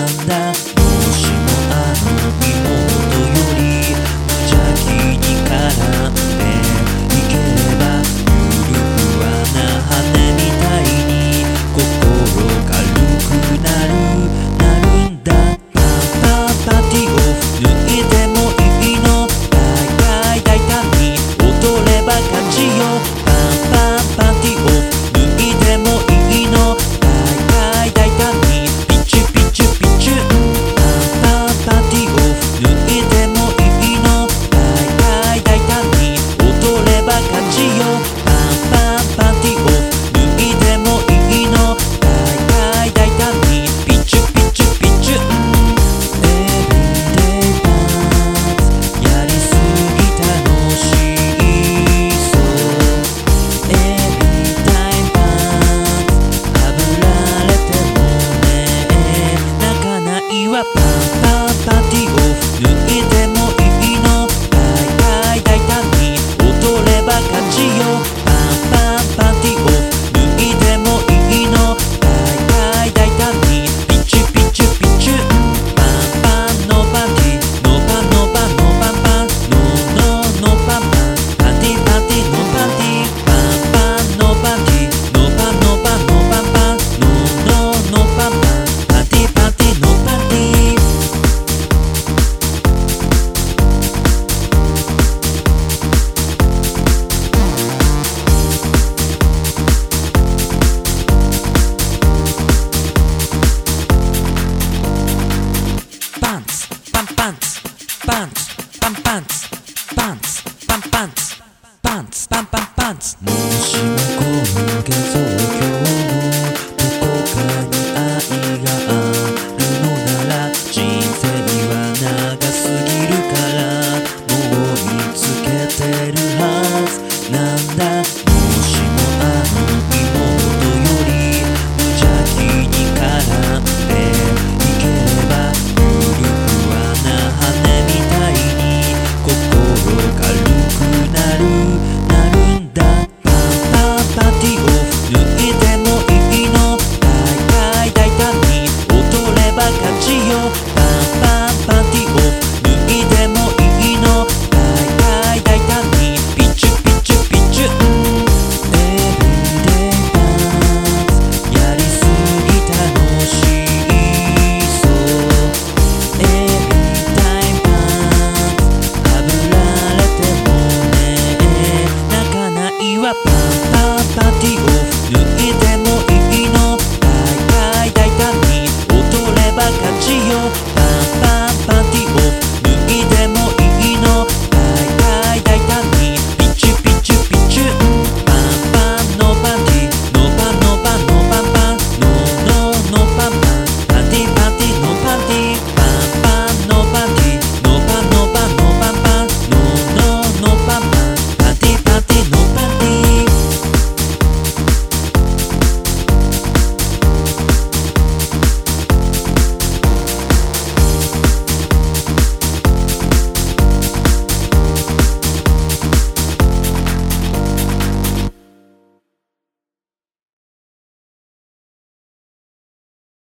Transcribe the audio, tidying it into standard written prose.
なんだもしもあの妹より無邪気に絡んでいければゆるふわな羽みたいに心軽くなるんだパーティーを抜いてもいいの大胆に踊れば勝ちよパーティーを抜いてもいいの大胆にピチュピチュピチュパーティーを抜いてもいいの大胆に踊れば勝ちよパーティーを抜いてもいいの大胆にピチュピチュピチュEveryday Dance やりすぎ楽しいそう Everytime Dance はぶられてもね泣かないわパーティーを抜いてもいいの大胆に踊れば勝ちよパーティーを抜いてもいいの大胆にピチュピチュピチュパンのパンティーのパンのパンのパンパンのパンパンパンティーパンティーのパンティーパンのパンティーのパンのパンのパンパンのパンパンパンティーパンティーのパンティーパンツパンパンツパンツパンパンツパンツパンパンツパンツパンパンパンツもしも今月東京のどこかに愛があるのなら人生は長すぎるからもう見つけてるはずなんだもしもあの妹より無邪気に絡んでいければゆるふわな羽みたいに心軽くなるんだパーティーを抜いてもいいの大胆に踊れば勝ちよ